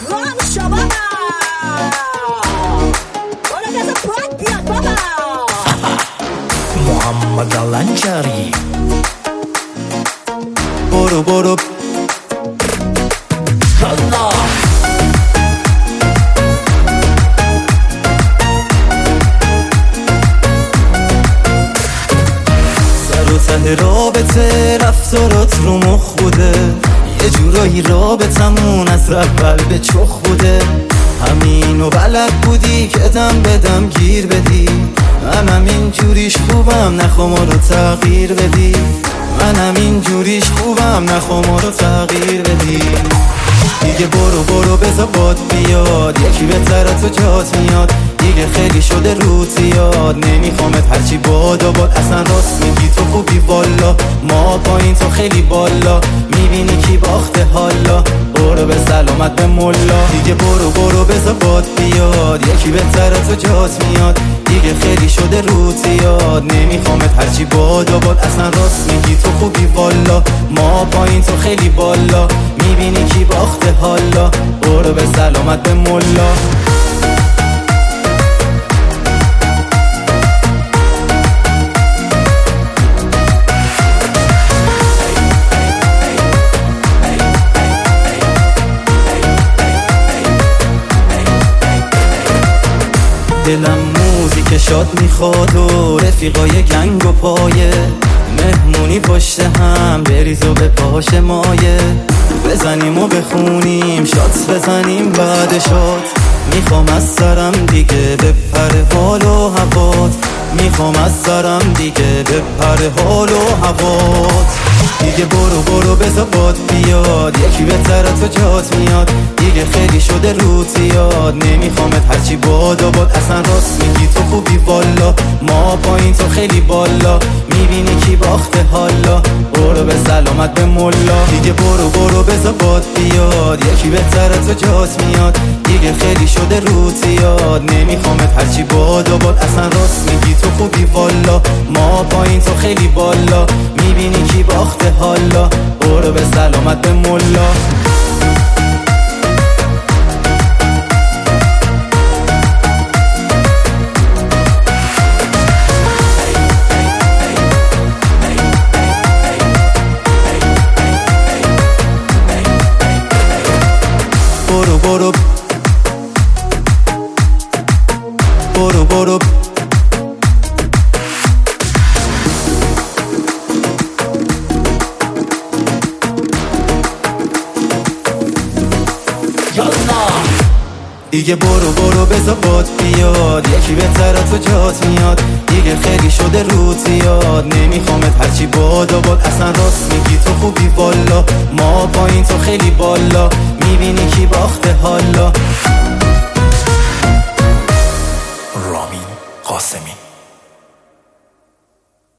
رام بابا برو بذار پاک بیاد بابا. محمد الانجاری برو برو الله. سر و ته رابطه رفتارات رو مخ بوده، یه جورایی رابطمون از اول به چخ بوده. همینو بلد بودی که دم به دم گیر بدی، منم این جوریش خوبم نخوا ما رو تغییر بدی. منم این جوریش خوبم نخوا ما رو تغییر بدی. دیگه برو برو بذار باد بیاد، یکی بهتر تو جات میاد. دیگه خیلی شده رو زیاد، نمیخوامت هرچی باد و باد. اصلا راست میگی تو خوبی والا، ما پایین تو خیلی بالا. میبینی کی باخته حالا، برو به سلامت به ملا. دیگه برو برو بذار باد بیاد، یکی بهتر تو جات میاد. دیگه خیلی شده رو زیاد، نمیخوامت هرچی باد و باد. اصلا راست میگی تو خوبی والا، ما پایین تو خیلی بالا. میبینی کی باخته حالا، برو به سلامت به ملا. دلم موزیک شاد میخواد و رفیقای گنگ و پایه. مهمونی پشت هم بریز و به پاش مایه. بزنیم و بخونیم شات بزنیم بعد شات. میخوام از سرم دیگه بپره حال و هوات. میخوام از سرم دیگه بپره حال و هوات. دیگه برو برو بذار باد بیاد، یکی بهتر تو جات میاد. دیگه خیلی شده رو زیاد، نمیخوامت هرچی باد و باد. اصلا راست میگی تو خوبی والا، ما پایین تو خیلی بالا. میبینی کی باخته حالا، برو به سلامت به ملا. دیگه برو برو بذار باد بیاد، یکی بهتر تو جات میاد. دیگه خیلی شده رو زیاد، نمیخوامت هرچی باد و باد. اصلا راست میگی تو خوبی والا، ما پایین تو خیلی بالا. میبینی کی باخته حالا، برو به سلامت به ملا. برو برو برو برو دیگه برو برو بذار باد بیاد، یکی بهتر تو جات میاد. دیگه خیلی شده رو زیاد، نمیخوامت هرچی باد و باد. اصلا راست میگی تو خوبی والا، ما پایین تو خیلی بالا. میبینی کی باخته حالا.